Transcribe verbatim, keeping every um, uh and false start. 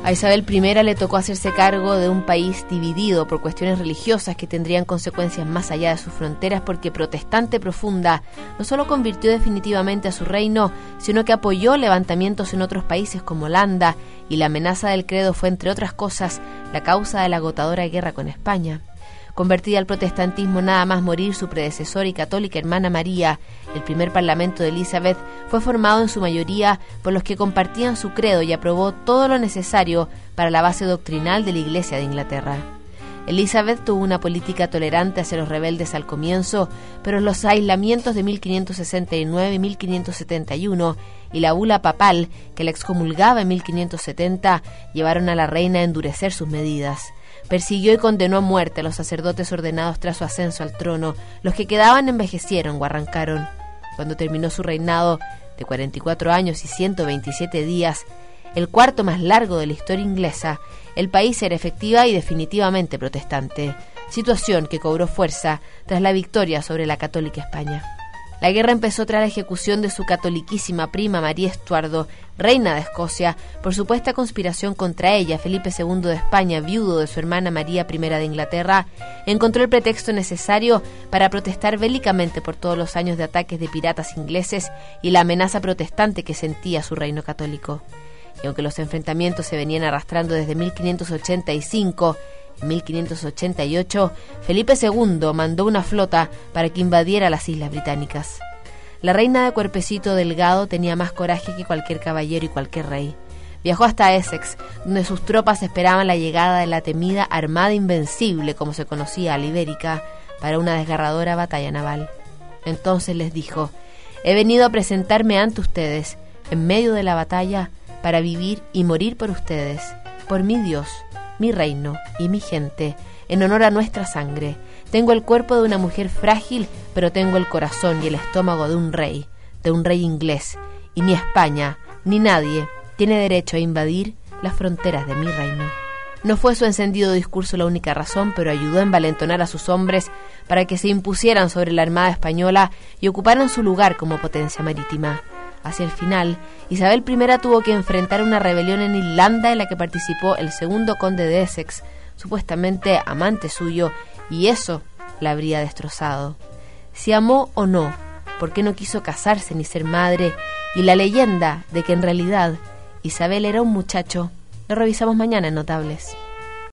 A Isabel primera le tocó hacerse cargo de un país dividido por cuestiones religiosas que tendrían consecuencias más allá de sus fronteras, porque protestante profunda no solo convirtió definitivamente a su reino, sino que apoyó levantamientos en otros países como Holanda, y la amenaza del credo fue, entre otras cosas, la causa de la agotadora guerra con España. Convertida al protestantismo nada más morir su predecesora y católica hermana María, el primer parlamento de Elizabeth fue formado en su mayoría por los que compartían su credo y aprobó todo lo necesario para la base doctrinal de la Iglesia de Inglaterra. Elizabeth tuvo una política tolerante hacia los rebeldes al comienzo, pero los aislamientos de mil quinientos sesenta y nueve y mil quinientos setenta y uno y la bula papal, que la excomulgaba en mil quinientos setenta, llevaron a la reina a endurecer sus medidas. Persiguió y condenó a muerte a los sacerdotes ordenados tras su ascenso al trono. Los que quedaban envejecieron o arrancaron. Cuando terminó su reinado de cuarenta y cuatro años y ciento veintisiete días, el cuarto más largo de la historia inglesa, el país era efectiva y definitivamente protestante, situación que cobró fuerza tras la victoria sobre la católica España. La guerra empezó tras la ejecución de su catoliquísima prima María Estuardo, reina de Escocia, por supuesta conspiración contra ella. Felipe segundo de España, viudo de su hermana María primera de Inglaterra, encontró el pretexto necesario para protestar bélicamente por todos los años de ataques de piratas ingleses y la amenaza protestante que sentía su reino católico. Y aunque los enfrentamientos se venían arrastrando desde mil quinientos ochenta y cinco, en mil quinientos ochenta y ocho, Felipe segundo mandó una flota para que invadiera las Islas Británicas. La reina de cuerpecito delgado tenía más coraje que cualquier caballero y cualquier rey. Viajó hasta Essex, donde sus tropas esperaban la llegada de la temida Armada Invencible, como se conocía a la ibérica, para una desgarradora batalla naval. Entonces les dijo: he venido a presentarme ante ustedes, en medio de la batalla, para vivir y morir por ustedes, por mi Dios, mi reino y mi gente, en honor a nuestra sangre. Tengo el cuerpo de una mujer frágil, pero tengo el corazón y el estómago de un rey, de un rey inglés, y ni España, ni nadie tiene derecho a invadir las fronteras de mi reino. No fue su encendido discurso la única razón, pero ayudó a envalentonar a sus hombres para que se impusieran sobre la Armada española y ocuparan su lugar como potencia marítima. Hacia el final, Isabel primera tuvo que enfrentar una rebelión en Irlanda en la que participó el segundo conde de Essex, supuestamente amante suyo, y eso la habría destrozado. Si amó o no, por qué no quiso casarse ni ser madre, y la leyenda de que en realidad Isabel era un muchacho, lo revisamos mañana en Notables.